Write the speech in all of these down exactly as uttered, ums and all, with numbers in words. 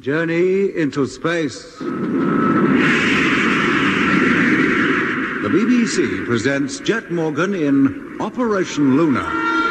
Journey into space. The B B C presents Jet Morgan in Operation Luna.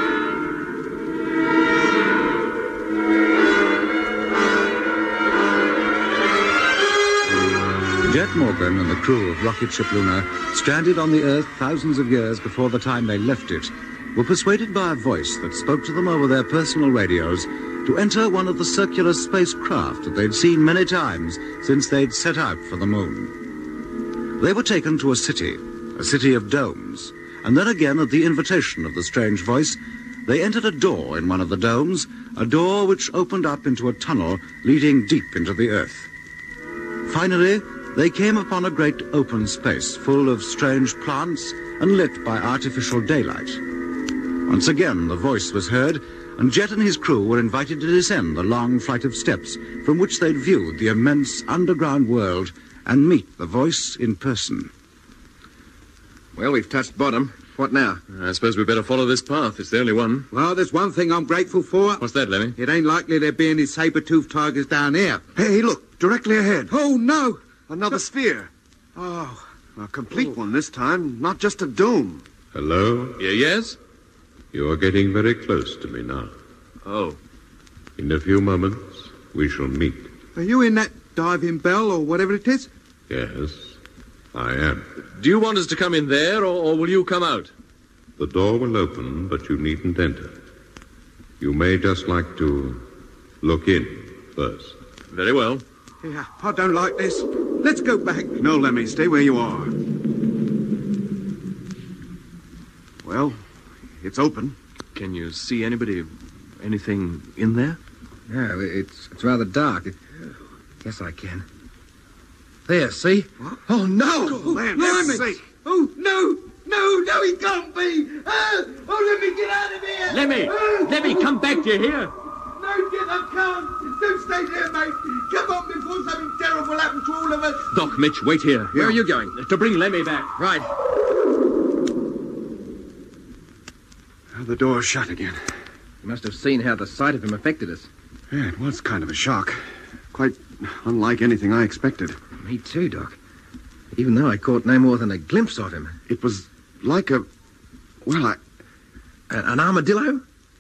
Jet Morgan and the crew of rocket ship Luna, stranded on the Earth thousands of years before the time they left it, were persuaded by a voice that spoke to them over their personal radios to enter one of the circular spacecraft that they'd seen many times since they'd set out for the moon. They were taken to a city, a city of domes, and then again, at the invitation of the strange voice, they entered a door in one of the domes, a door which opened up into a tunnel leading deep into the Earth. Finally, they came upon a great open space full of strange plants and lit by artificial daylight. Once again, the voice was heard, and Jet and his crew were invited to descend the long flight of steps from which they'd viewed the immense underground world and meet the voice in person. Well, we've touched bottom. What now? I suppose we better follow this path. It's the only one. Well, there's one thing I'm grateful for. What's that, Lemmy? It ain't likely there be any saber-toothed tigers down here. Hey, look, directly ahead. Oh, no. Another sphere. Oh, a complete oh. one this time, not just a dome. Hello? Yeah, yes? You are getting very close to me now. Oh. In a few moments, we shall meet. Are you in that diving bell or whatever it is? Yes, I am. Do you want us to come in there, or, or will you come out? The door will open, but you needn't enter. You may just like to look in first. Very well. Yeah, I don't like this. Let's go back. No, Lemmy, stay where you are. Well, it's open. Can you see anybody, anything in there? Yeah, it's it's rather dark. It, yes, I can. There, see? What? Oh, no! Oh, man, that's sake. Oh, no! No, no, he can't be! Ah, oh, let me get out of here! Lemmy! Ah, Lemmy, come back, do you hear? No, Jet, I can't! Don't stay there, mate! Come on before something terrible happens to all of us! Doc, Mitch, wait here. Where are you going? To bring Lemmy back. Right. The door's shut again. You must have seen how the sight of him affected us. Yeah, it was kind of a shock. Quite unlike anything I expected. Me too, Doc. Even though I caught no more than a glimpse of him. It was like a... Well, I... A, an armadillo?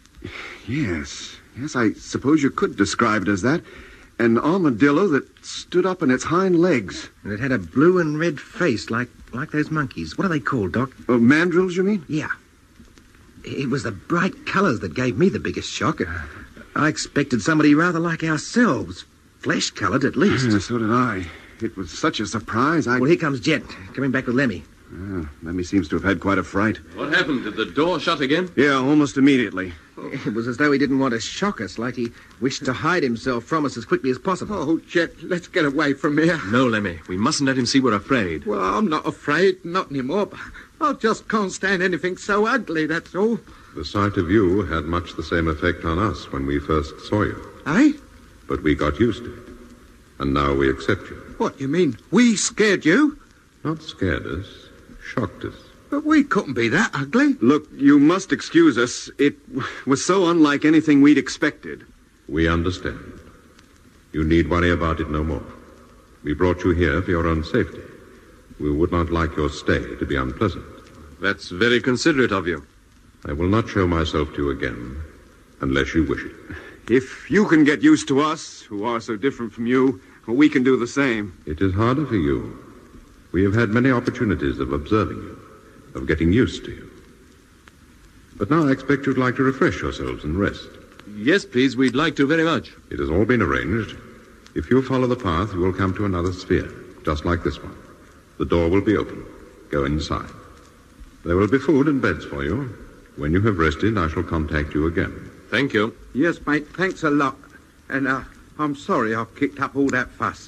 Yes. Yes, I suppose you could describe it as that. An armadillo that stood up on its hind legs. And it had a blue and red face like, like those monkeys. What are they called, Doc? Uh, mandrills, you mean? Yeah. It was the bright colours that gave me the biggest shock. I expected somebody rather like ourselves. Flesh-coloured, at least. Yeah, so did I. It was such a surprise, I... Well, here comes Jet, coming back with Lemmy. Uh, Lemmy seems to have had quite a fright. What happened? Did the door shut again? Yeah, almost immediately. It was as though he didn't want to shock us, like he wished to hide himself from us as quickly as possible. Oh, Jet, let's get away from here. No, Lemmy. We mustn't let him see we're afraid. Well, I'm not afraid, not anymore, but I just can't stand anything so ugly, that's all. The sight of you had much the same effect on us when we first saw you. Eh? But we got used to it. And now we accept you. What, you mean we scared you? Not scared us, shocked us. But we couldn't be that ugly. Look, you must excuse us. It was so unlike anything we'd expected. We understand. You need worry about it no more. We brought you here for your own safety. We would not like your stay to be unpleasant. That's very considerate of you. I will not show myself to you again unless you wish it. If you can get used to us, who are so different from you, we can do the same. It is harder for you. We have had many opportunities of observing you, of getting used to you. But now I expect you'd like to refresh yourselves and rest. Yes, please. We'd like to very much. It has all been arranged. If you follow the path, you will come to another sphere, just like this one. The door will be open. Go inside. There will be food and beds for you. When you have rested, I shall contact you again. Thank you. Yes, mate, thanks a lot. And uh, I'm sorry I've kicked up all that fuss.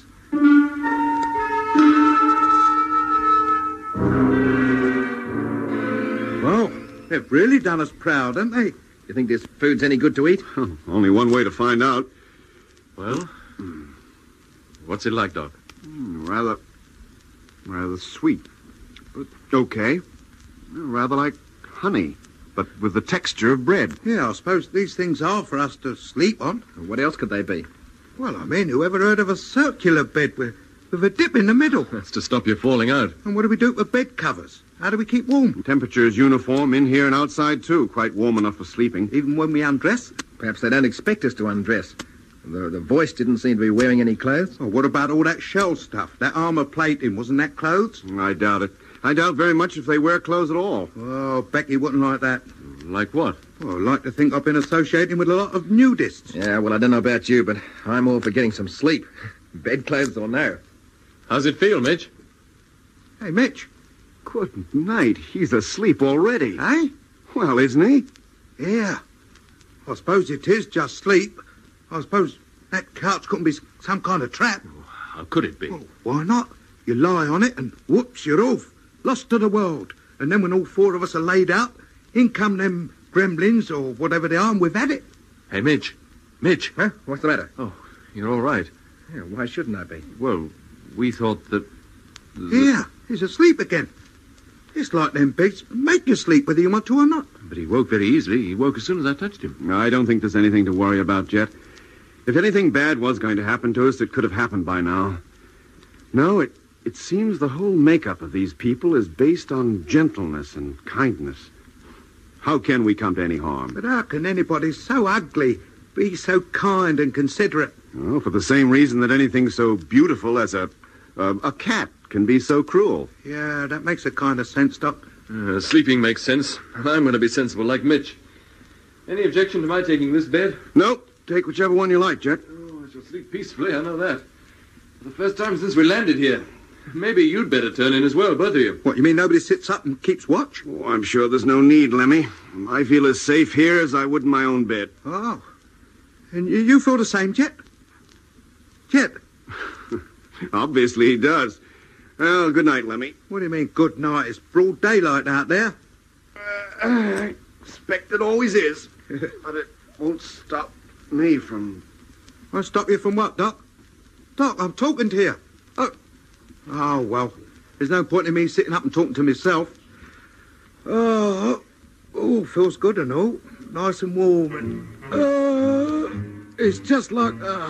Well, they've really done us proud, haven't they? You think this food's any good to eat? Only one way to find out. Well, what's it like, Doc? Mm, rather, rather sweet. But okay. Rather like honey, but with the texture of bread. Yeah, I suppose these things are for us to sleep on. What else could they be? Well, I mean, whoever heard of a circular bed with, with a dip in the middle? That's to stop you falling out. And what do we do with bed covers? How do we keep warm? Temperature is uniform in here and outside, too. Quite warm enough for sleeping. Even when we undress? Perhaps they don't expect us to undress. The, the voice didn't seem to be wearing any clothes. Oh, what about all that shell stuff? That armour plating, wasn't that clothes? I doubt it. I doubt very much if they wear clothes at all. Oh, Becky wouldn't like that. Like what? Well, I'd like to think I've been associating with a lot of nudists. Yeah, well, I don't know about you, but I'm all for getting some sleep. Bedclothes or no. How's it feel, Mitch? Hey, Mitch. Good night. He's asleep already. Eh? Well, isn't he? Yeah. I suppose it is just sleep. I suppose that couch couldn't be some kind of trap. How could it be? Well, why not? You lie on it and whoops, you're off. Lost to the world. And then when all four of us are laid out, in come them gremlins or whatever they are, and we've had it. Hey, Mitch. Mitch. Huh? What's the matter? Oh, you're all right. Yeah, why shouldn't I be? Well, we thought that... that... Yeah, he's asleep again. It's like them beds make you sleep whether you want to or not. But he woke very easily. He woke as soon as I touched him. I don't think there's anything to worry about, Jet. If anything bad was going to happen to us, it could have happened by now. No, it, it seems the whole makeup of these people is based on gentleness and kindness. How can we come to any harm? But how can anybody so ugly be so kind and considerate? Oh, for the same reason that anything so beautiful as a, a, a cat can be so cruel. Yeah, that makes a kind of sense, Doc. Uh, sleeping makes sense. I'm going to be sensible like Mitch. Any objection to my taking this bed? No, take whichever one you like, Jet. Oh, I shall sleep peacefully, I know that. For the first time since we landed here. Maybe you'd better turn in as well, both of you. What, you mean nobody sits up and keeps watch? Oh, I'm sure there's no need, Lemmy. I feel as safe here as I would in my own bed. Oh. And you, you feel the same, Jet? Jet? Obviously he does. Well, good night, Lemmy. What do you mean, good night? It's broad daylight out there. Uh, I expect it always is. But it won't stop me from... Won't stop you from what, Doc? Doc, I'm talking to you. Oh, oh well, there's no point in me sitting up and talking to myself. Oh, oh, feels good and all. Nice and warm and... Uh, it's just like... Uh...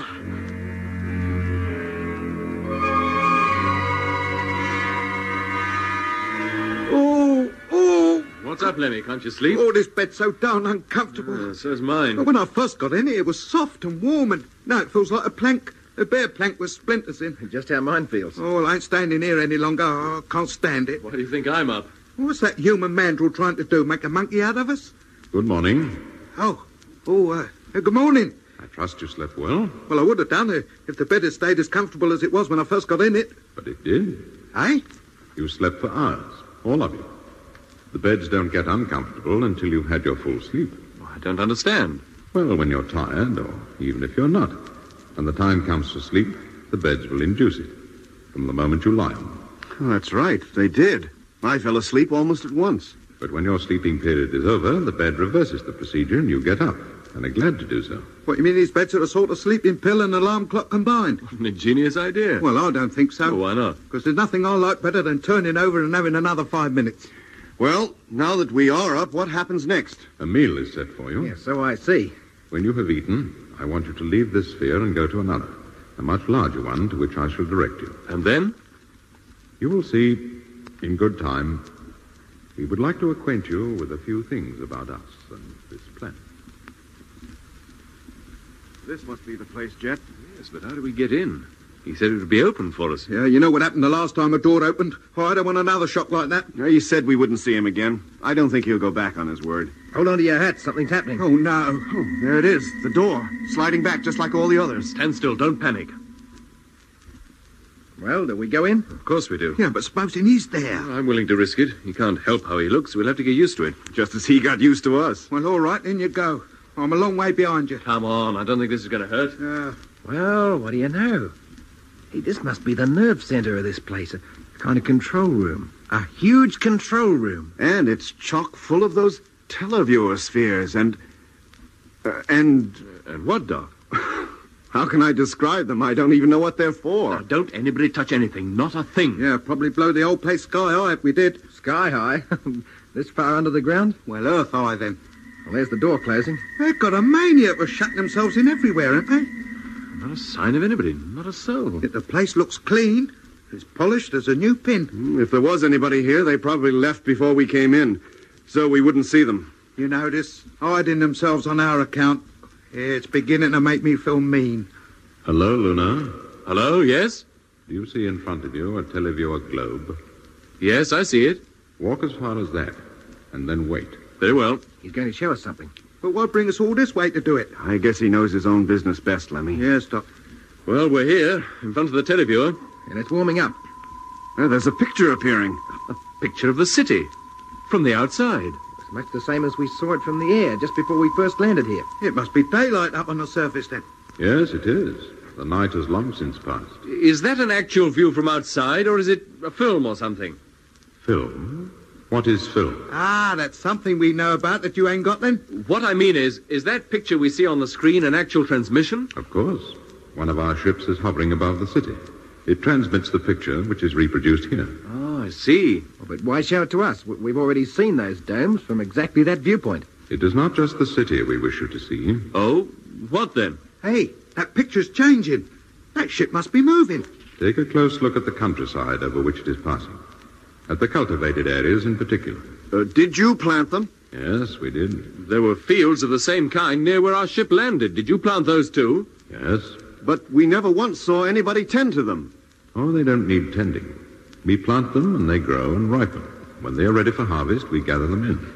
Oh, oh... What's up, Lemmy? Can't you sleep? Oh, this bed's so darn uncomfortable. Uh, so's mine. But when I first got in it, it was soft and warm, and now it feels like a plank, a bare plank with splinters in. Just how mine feels. Oh, well, I ain't standing here any longer. I can't stand it. Why do you think I'm up? What's that human mandrill trying to do, make a monkey out of us? Good morning. Oh, oh, uh, uh, good morning. I trust you slept well. Well, I would have done it if the bed had stayed as comfortable as it was when I first got in it. But it did. Eh? You slept for hours, all of you. The beds don't get uncomfortable until you've had your full sleep. I don't understand. Well, when you're tired, or even if you're not, when the time comes for sleep, the beds will induce it from the moment you lie on them. Oh, that's right. They did. I fell asleep almost at once. But when your sleeping period is over, the bed reverses the procedure and you get up, and are glad to do so. What, you mean these beds are a sort of sleeping pill and alarm clock combined? What an ingenious idea. Well, I don't think so. Oh, why not? Because there's nothing I like better than turning over and having another five minutes. Well, now that we are up, what happens next? A meal is set for you. Yeah, so I see. When you have eaten, I want you to leave this sphere and go to another, a much larger one to which I shall direct you. And then? You will see, in good time, we would like to acquaint you with a few things about us and this planet. This must be the place, Jet. Yes, but how do we get in? He said it would be open for us. Yeah, you know what happened the last time a door opened? Oh, I don't want another shock like that. Yeah, he said we wouldn't see him again. I don't think he'll go back on his word. Hold on to your hat. Something's happening. Oh, no. Oh, there it is. The door. Sliding back just like all the others. Stand still. Don't panic. Well, do we go in? Of course we do. Yeah, but supposing he's there. I'm willing to risk it. He can't help how he looks. We'll have to get used to it. Just as he got used to us. Well, all right, in you go. I'm a long way behind you. Come on. I don't think this is going to hurt. Yeah. Well, what do you know? Hey, this must be the nerve center of this place. A kind of control room. A huge control room. And it's chock full of those televiewer spheres and... Uh, and... Uh, and what, Doc? How can I describe them? I don't even know what they're for. Now, don't anybody touch anything. Not a thing. Yeah, probably blow the old place sky high if we did. Sky high? This far under the ground? Well, earth high, then. Well, there's the door closing. They've got a mania for shutting themselves in everywhere, haven't they? Not a sign of anybody. Not a soul. Yet the place looks clean. It's polished as a new pin. If there was anybody here, they probably left before we came in, so we wouldn't see them. You notice? Hiding themselves on our account. It's beginning to make me feel mean. Hello, Luna. Hello, yes? Do you see in front of you a televiewer globe? Yes, I see it. Walk as far as that, and then wait. Very well. He's going to show us something. But what brings us all this way to do it? I guess he knows his own business best, Lemmy. Yes, Doc. Well, we're here, in front of the televiewer. And it's warming up. Oh, there's a picture appearing. A picture of the city. From the outside. It's much the same as we saw it from the air just before we first landed here. It must be daylight up on the surface then. Yes, it is. The night has long since passed. Is that an actual view from outside, or is it a film or something? Film? What is film? Ah, that's something we know about that you ain't got then? What I mean is, is that picture we see on the screen an actual transmission? Of course. One of our ships is hovering above the city. It transmits the picture, which is reproduced here. Oh, I see. Oh, but why show it to us? We- We've already seen those domes from exactly that viewpoint. It is not just the city we wish you to see. Oh? What then? Hey, that picture's changing. That ship must be moving. Take a close look at the countryside over which it is passing. At the cultivated areas in particular. Uh, did you plant them? Yes, we did. There were fields of the same kind near where our ship landed. Did you plant those too? Yes. But we never once saw anybody tend to them. Oh, they don't need tending. We plant them and they grow and ripen. When they are ready for harvest, we gather them in.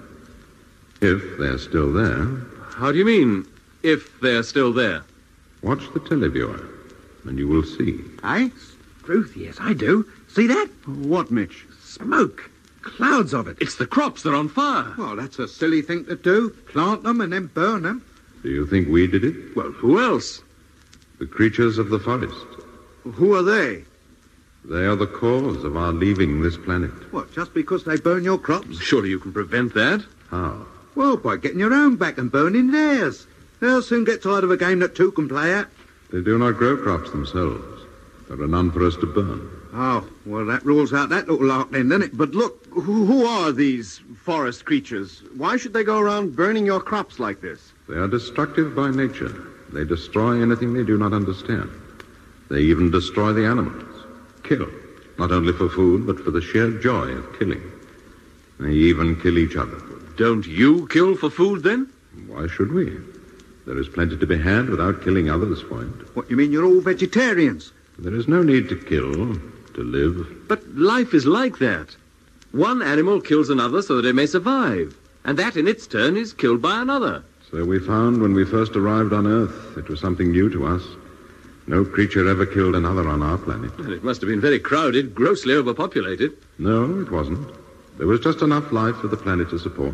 If they're still there, How do you mean, if they're still there? watch the televiewer and you will see. Eh? Truth, yes, I do. See that? What, Mitch? Smoke. Clouds of it. It's the crops. They're on fire. Well, that's a silly thing to do. Plant them and then burn them. Do you think we did it? Well, who else? The creatures of the forest. Who are they? They are the cause of our leaving this planet. What, just because they burn your crops? Surely you can prevent that. How? Well, by getting your own back and burning theirs. They'll soon get tired of a game that two can play at. They do not grow crops themselves. There are none for us to burn. Oh, well, that rules out that little lark then, doesn't it? But look, who, who are these forest creatures? Why should they go around burning your crops like this? They are destructive by nature. They destroy anything they do not understand. They even destroy the animals. Kill. Not only for food, but for the sheer joy of killing. They even kill each other. Don't you kill for food, then? Why should we? There is plenty to be had without killing others for it. What, you mean you're all vegetarians? There is no need to kill, to live. But life is like that. One animal kills another so that it may survive. And that, in its turn, is killed by another. So we found when we first arrived on Earth. It was something new to us. No creature ever killed another on our planet. And it must have been very crowded, grossly overpopulated. No, it wasn't. There was just enough life for the planet to support.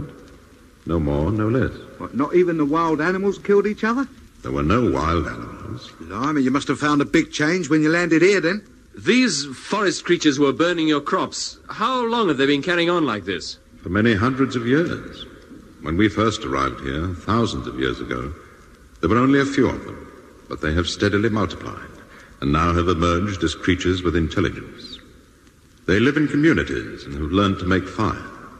No more, no less. What, not even the wild animals killed each other? There were no wild animals. Blimey, you must have found a big change when you landed here, then. These forest creatures were burning your crops. How long have they been carrying on like this? For many hundreds of years. When we first arrived here, thousands of years ago, there were only a few of them. But they have steadily multiplied, and now have emerged as creatures with intelligence. They live in communities and have learned to make fire.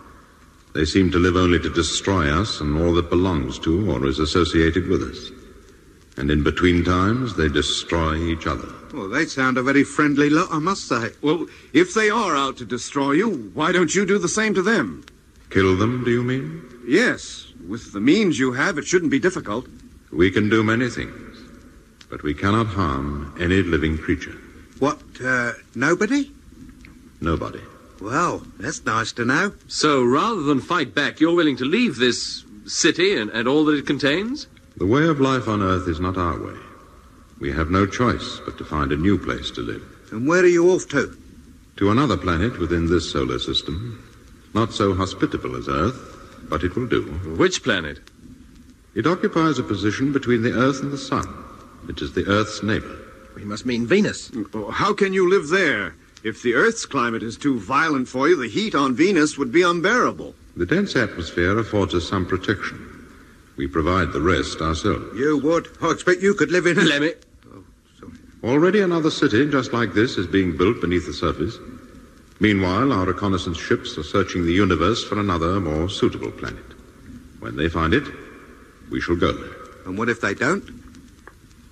They seem to live only to destroy us and all that belongs to or is associated with us. And in between times, they destroy each other. Well, they sound a very friendly lot, I must say. Well, if they are out to destroy you, why don't you do the same to them? Kill them, do you mean? Yes. With the means you have, it shouldn't be difficult. We can do many things, but we cannot harm any living creature. What, uh, nobody? Nobody. Well, that's nice to know. So rather than fight back, you're willing to leave this city and, and all that it contains? The way of life on Earth is not our way. We have no choice but to find a new place to live. And where are you off to? To another planet within this solar system. Not so hospitable as Earth, but it will do. Which planet? It occupies a position between the Earth and the Sun. It is the Earth's neighbor. We must mean Venus. How can you live there? If the Earth's climate is too violent for you, the heat on Venus would be unbearable. The dense atmosphere affords us some protection. We provide the rest ourselves. You would. I expect you could live in a... Lemmy. Oh, sorry. Already another city just like this is being built beneath the surface. Meanwhile, our reconnaissance ships are searching the universe for another, more suitable planet. When they find it, we shall go there. And what if they don't?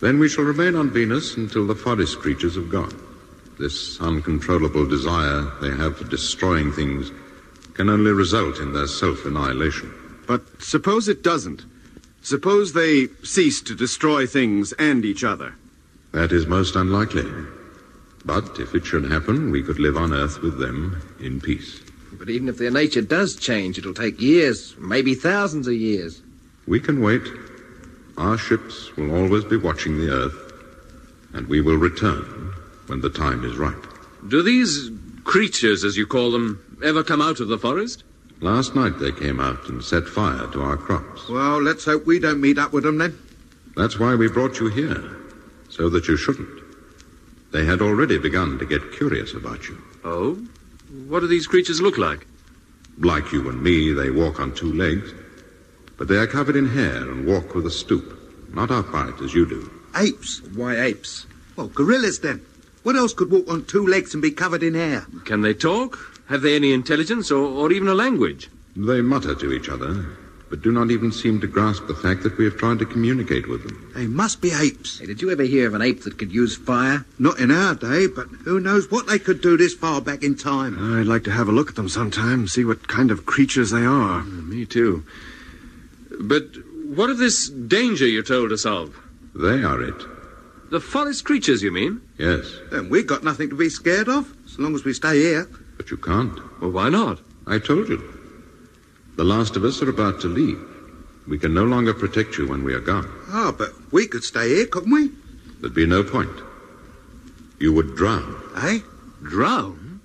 Then we shall remain on Venus until the forest creatures have gone. This uncontrollable desire they have for destroying things can only result in their self-annihilation. But suppose it doesn't. Suppose they cease to destroy things and each other. That is most unlikely. But if it should happen, we could live on Earth with them in peace. But even if their nature does change, it'll take years, maybe thousands of years. We can wait. Our ships will always be watching the Earth, and we will return when the time is ripe. Do these creatures, as you call them, ever come out of the forest? Last night they came out and set fire to our crops. Well, let's hope we don't meet up with them then. That's why we brought you here, so that you shouldn't. They had already begun to get curious about you. Oh? What do these creatures look like? Like you and me, they walk on two legs, but they are covered in hair and walk with a stoop, not upright as you do. Apes? Why apes? Well, gorillas then. What else could walk on two legs and be covered in hair? Can they talk? Have they any intelligence or, or even a language? They mutter to each other, but do not even seem to grasp the fact that we have tried to communicate with them. They must be apes. Hey, did you ever hear of an ape that could use fire? Not in our day, but who knows what they could do this far back in time. I'd like to have a look at them sometime, see what kind of creatures they are. Mm, me too. But what of this danger you told us of? They are it. The forest creatures, you mean? Yes. Then we've got nothing to be scared of, as long as we stay here. But you can't. Well, why not? I told you. The last of us are about to leave. We can no longer protect you when we are gone. Ah, but we could stay here, couldn't we? There'd be no point. You would drown. Eh? Drown?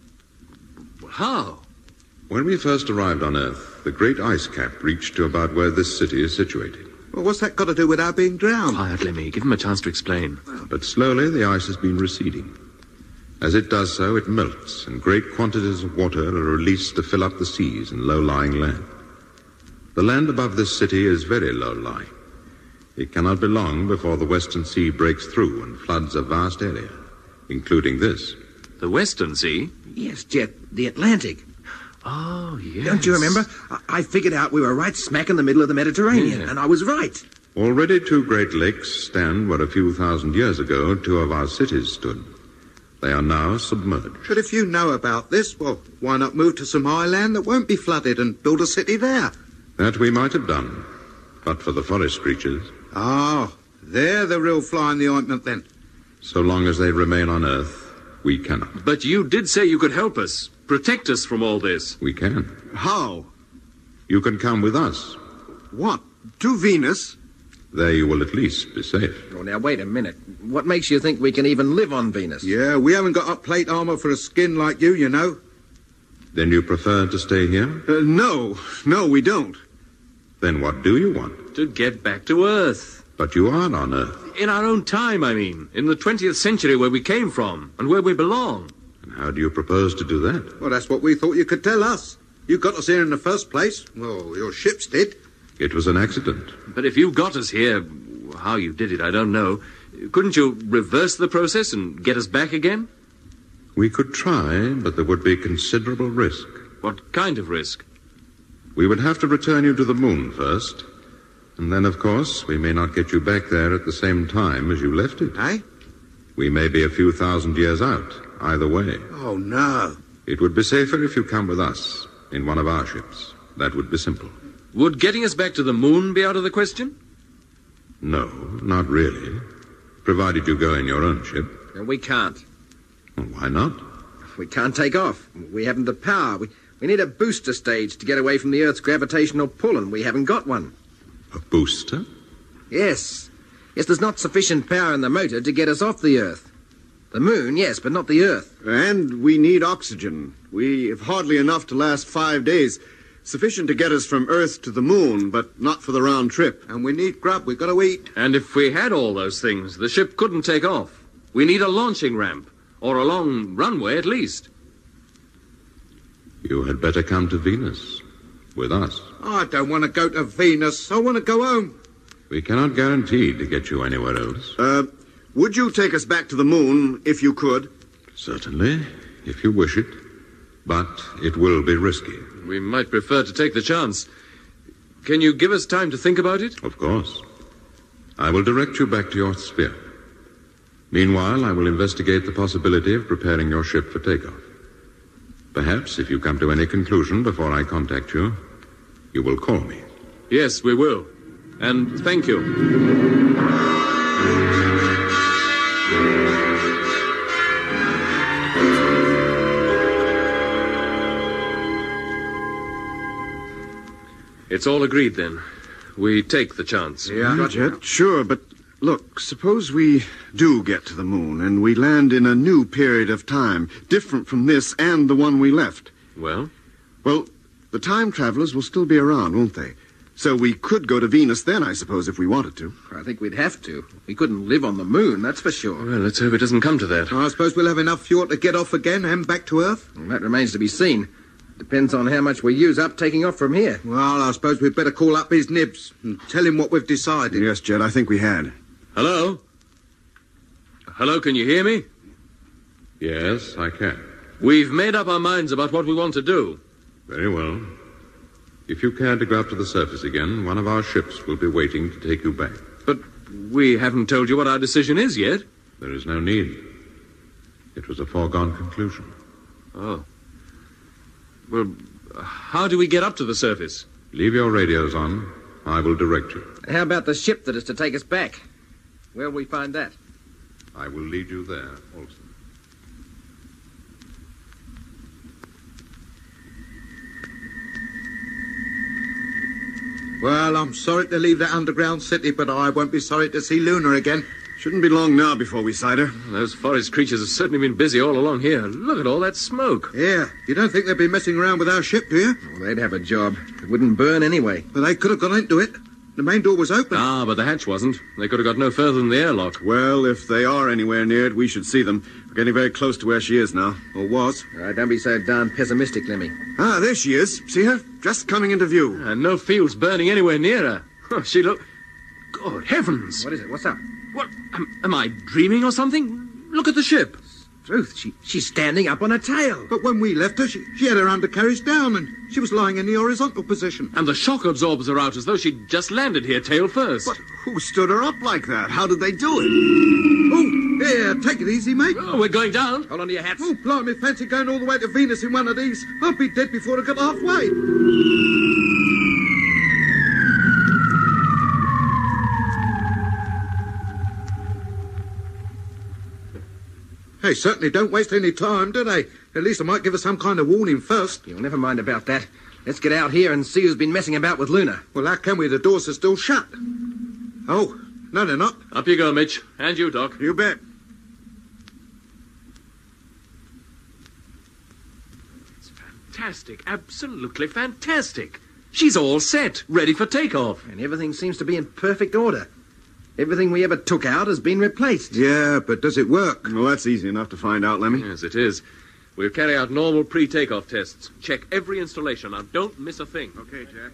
How? When we first arrived on Earth, the great ice cap reached to about where this city is situated. Well, what's that got to do with our being drowned? Quiet, Lemmy. Give him a chance to explain. But slowly the ice has been receding. As it does so, it melts, and great quantities of water are released to fill up the seas and low-lying land. The land above this city is very low-lying. It cannot be long before the Western Sea breaks through and floods a vast area, including this. The Western Sea? Yes, Jet, the Atlantic. Oh, yes. Don't you remember? I, I figured out we were right smack in the middle of the Mediterranean, Yeah. and I was right. Already two great lakes stand where a few thousand years ago two of our cities stood. They are now submerged. But if you know about this, well, why not move to some high land that won't be flooded and build a city there? That we might have done, but for the forest creatures. Ah, they're the real fly in the ointment then. So long as they remain on Earth, we cannot. But you did say you could help us, protect us from all this. We can. How? You can come with us. What? To Venus? There you will at least be safe. Oh, now, wait a minute. What makes you think we can even live on Venus? Yeah, we haven't got up plate armor for a skin like you, you know. Then you prefer to stay here? Uh, no, no, we don't. Then what do you want? To get back to Earth. But you are on Earth. In our own time, I mean. In the twentieth century, where we came from and where we belong. And how do you propose to do that? Well, that's what we thought you could tell us. You got us here in the first place. Well, your ships did. It was an accident. But if you got us here, how you did it, I don't know. Couldn't you reverse the process and get us back again? We could try, but there would be considerable risk. What kind of risk? We would have to return you to the moon first. And then, of course, we may not get you back there at the same time as you left it. Eh? We may be a few thousand years out, either way. Oh, no. It would be safer if you come with us in one of our ships. That would be simple. Would getting us back to the moon be out of the question? No, not really. Provided you go in your own ship. And we can't. Well, why not? We can't take off. We haven't the power. We, we need a booster stage to get away from the Earth's gravitational pull, and we haven't got one. A booster? Yes. Yes, there's not sufficient power in the motor to get us off the Earth. The moon, yes, but not the Earth. And we need oxygen. We have hardly enough to last five days. Sufficient to get us from Earth to the moon, but not for the round trip. And we need grub. We've got to eat. And if we had all those things, the ship couldn't take off. We need a launching ramp, or a long runway at least. You had better come to Venus with us. I don't want to go to Venus. I want to go home. We cannot guarantee to get you anywhere else. Uh, would you take us back to the moon, if you could? Certainly, if you wish it. But it will be risky. We might prefer to take the chance. Can you give us time to think about it? Of course. I will direct you back to your sphere. Meanwhile, I will investigate the possibility of preparing your ship for takeoff. Perhaps, if you come to any conclusion before I contact you, you will call me. Yes, we will. And thank you. It's all agreed, then. We take the chance. Yeah, Jet, sure, but look, suppose we do get to the moon and we land in a new period of time, different from this and the one we left. Well? Well, the time travelers will still be around, won't they? So we could go to Venus then, I suppose, if we wanted to. I think we'd have to. We couldn't live on the moon, that's for sure. Well, let's hope it doesn't come to that. I suppose we'll have enough fuel to get off again and back to Earth? Well, that remains to be seen. Depends on how much we use up taking off from here. Well, I suppose we'd better call up his nibs and tell him what we've decided. Yes, Jet, I think we had. Hello? Hello, can you hear me? Yes, I can. We've made up our minds about what we want to do. Very well. If you care to go up to the surface again, one of our ships will be waiting to take you back. But we haven't told you what our decision is yet. There is no need. It was a foregone conclusion. Oh. Well, how do we get up to the surface? Leave your radios on. I will direct you. How about the ship that is to take us back? Where'll we find that? I will lead you there, Olson. Well, I'm sorry to leave that underground city, but I won't be sorry to see Luna again. Shouldn't be long now before we sight her. Those forest creatures have certainly been busy all along here. Look at all that smoke. Yeah, you don't think they'd be messing around with our ship, do you? Well, they'd have a job. It wouldn't burn anyway. Well, they could have gone into it. The main door was open. Ah, but the hatch wasn't. They could have got no further than the airlock. Well, if they are anywhere near it, we should see them. We're getting very close to where she is now. Or was. All right, don't be so darn pessimistic, Lemmy. Ah, there she is. See her? Just coming into view. And no fields burning anywhere near her. Oh, she look... God heavens. What is it? What's up? What? Am, am I dreaming or something? Look at the ship. Truth, she, she's standing up on her tail. But when we left her, she, she had her undercarriage down and she was lying in the horizontal position. And the shock absorbers are out as though she'd just landed here tail first. But who stood her up like that? How did they do it? Oh, here, take it easy, mate. Oh, we're going down. Hold on to your hats. Oh, blimey, fancy going all the way to Venus in one of these. I'll be dead before I get halfway. They certainly don't waste any time, do they? At least they might give us some kind of warning first. You'll never mind about that. Let's get out here and see who's been messing about with Luna. Well, how can we? The doors are still shut. Oh, no, they're not. Up you go, Mitch. And you, Doc. You bet. It's fantastic. Absolutely fantastic. She's all set, ready for takeoff. And everything seems to be in perfect order. Everything we ever took out has been replaced. Yeah, but does it work? Well, that's easy enough to find out, Lemmy. Yes, it is. We'll carry out normal pre-takeoff tests. Check every installation. Now, don't miss a thing. Okay, Jack.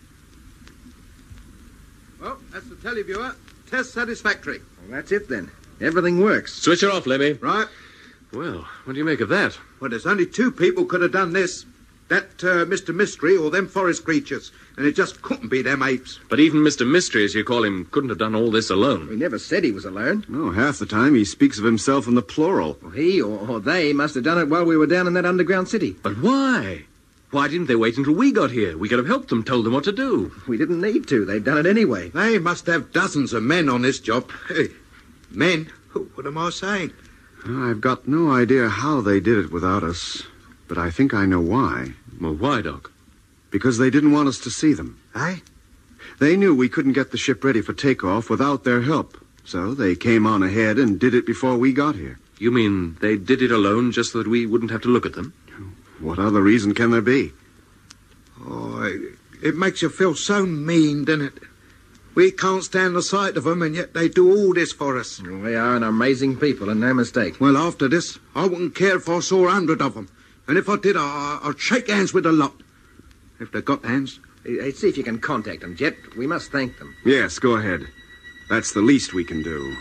Well, that's the televiewer. Test satisfactory. Well, that's it then. Everything works. Switch her off, Lemmy. Right. Well, what do you make of that? Well, there's only two people could have done this. That uh, Mister Mystery or them forest creatures. And it just couldn't be them apes. But even Mister Mystery, as you call him, couldn't have done all this alone. We never said he was alone. No, half the time he speaks of himself in the plural. Well, he or, or they must have done it while we were down in that underground city. But why? Why didn't they wait until we got here? We could have helped them, told them what to do. We didn't need to. They've done it anyway. They must have dozens of men on this job. Hey, men? What am I saying? I've got no idea how they did it without us, but I think I know why. Well, why, Doc? Because they didn't want us to see them. Eh? They knew we couldn't get the ship ready for takeoff without their help, so they came on ahead and did it before we got here. You mean they did it alone just so that we wouldn't have to look at them? What other reason can there be? Oh, it, it makes you feel so mean, doesn't it? We can't stand the sight of them, and yet they do all this for us. Well, they are an amazing people, and no mistake. Well, after this, I wouldn't care if I saw a hundred of them. And if I did, I, I'd shake hands with a lot. If they've got hands. Hey, see if you can contact them, Jet. We must thank them. Yes, go ahead. That's the least we can do.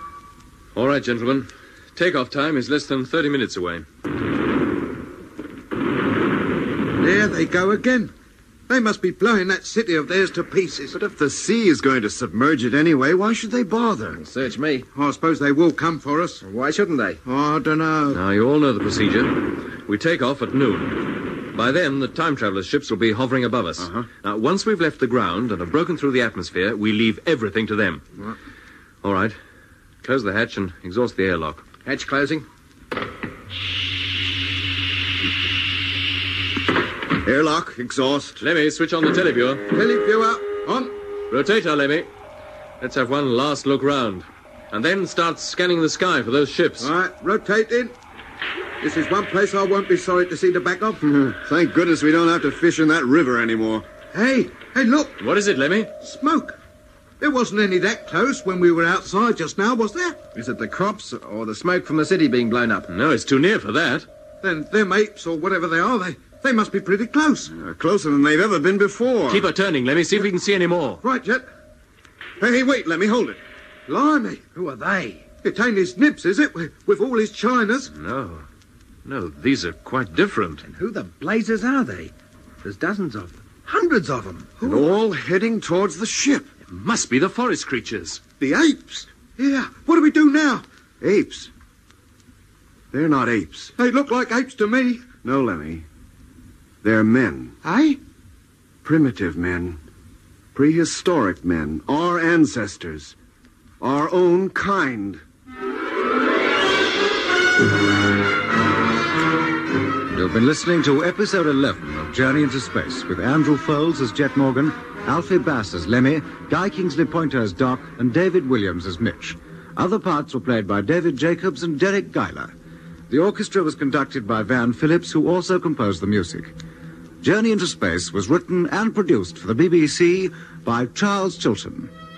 All right, gentlemen. Takeoff time is less than thirty minutes away. There they go again. They must be blowing that city of theirs to pieces. But if the sea is going to submerge it anyway, why should they bother? Search me. Oh, I suppose they will come for us. Why shouldn't they? Oh, I don't know. Now, you all know the procedure. We take off at noon. By then, the time travelers' ships will be hovering above us. Uh-huh. Now, once we've left the ground and have broken through the atmosphere, we leave everything to them. What? All right. Close the hatch and exhaust the airlock. Hatch closing. Airlock, exhaust. Lemmy, switch on the televiewer. Televiewer, on. Rotator, Lemmy. Let's have one last look round. And then start scanning the sky for those ships. All right, rotating. This is one place I won't be sorry to see the back of. Thank goodness we don't have to fish in that river anymore. Hey, hey, look. What is it, Lemmy? Smoke. There wasn't any that close when we were outside just now, was there? Is it the crops or the smoke from the city being blown up? No, it's too near for that. Then them apes or whatever they are, they, they must be pretty close. Uh, closer than they've ever been before. Keep her turning, Lemmy. See if we can see any more. Right, Jet. Hey, hey, wait, let me hold it. Blimey. Who are they? It ain't his nibs, is it? With, with all his chinas. No. No, these are quite different. And who the blazes are they? There's dozens of them. Hundreds of them. And all heading towards the ship. It must be the forest creatures. The apes. Yeah, what do we do now? Apes. They're not apes. They look like apes to me. No, Lemmy. They're men. Eh? Primitive men. Prehistoric men. Our ancestors. Our own kind. You've been listening to episode eleven of Journey into Space with Andrew Foles as Jet Morgan, Alfie Bass as Lemmy, Guy Kingsley Pointer as Doc, and David Williams as Mitch. Other parts were played by David Jacobs and Derek Geiler. The orchestra was conducted by Van Phillips, who also composed the music. Journey into Space was written and produced for the B B C by Charles Chilton.